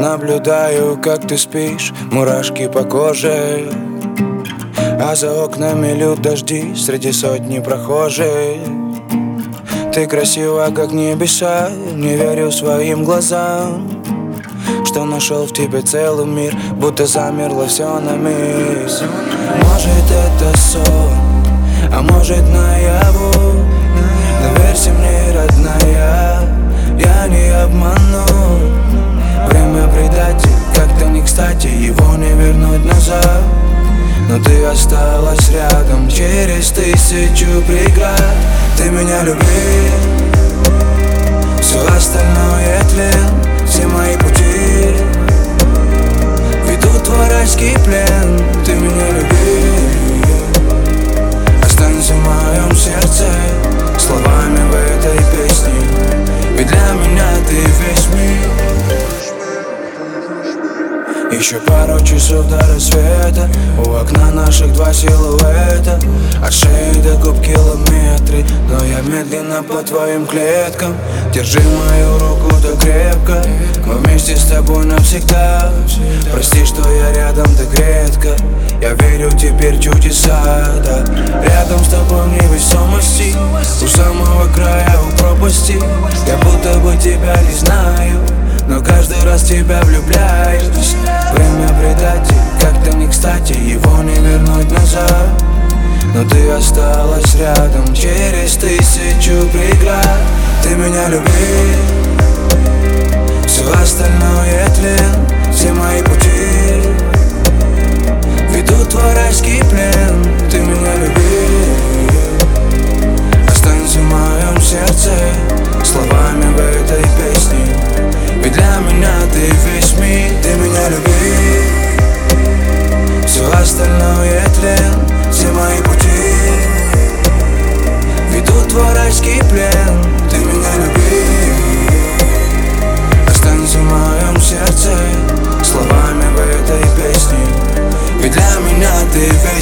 наблюдаю, как ты спишь, мурашки по коже, а за окнами льют дожди среди сотни прохожих. Ты красива, как небеса, не верю своим глазам, что нашел в тебе целый мир, будто замерло все на миг. Может это сон, а может наяву. Доверься мне, родная, я не обману. Время предатель, как-то не кстати, его не вернуть назад. Но ты осталась рядом через тысячу преград. Ты меня люби, все остальное тлен. Все мои пути ведут в райский плен. Ты меня люби, останься в моем сердце словами в этой песне, ведь для меня ты весь мир. Еще пару часов до рассвета, у окна наших два силуэта, от шеи до губ километры, но я медленно по твоим клеткам. Держи мою руку да крепко, мы вместе с тобой навсегда. Прости, что я рядом так редко, я верю теперь в чудеса, да. Рядом с тобой в невесомости, у самого края, у пропасти. Я будто бы тебя не знаю, но каждый раз тебя влюбляюсь. Время предатель, как-то не кстати, его не вернуть назад. Но ты осталась рядом через тысячу преград. Ты меня люби, все остальное тлен. Все мои пути ведут в райский плен. Ты меня люби, останься в моем сердце словами в этой песне, ведь для меня ты весь мир. Ты меня люби, все остальное тлен. Все мои пути ведут в райский плен. Ты меня люби, останься в моем сердце словами в этой песне, ведь для меня ты весь